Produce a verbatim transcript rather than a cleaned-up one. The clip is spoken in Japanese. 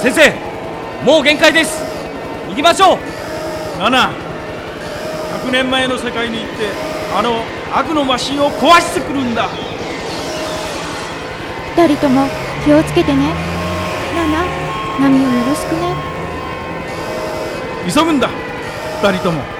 先生、もう限界です。行きましょう。 ナナ、ひゃくねんまえの世界に行ってあの悪のマシンを壊してくるんだ。 二人とも気をつけてね。ナナ、ナミをよろしくね。 急ぐんだ、二人とも。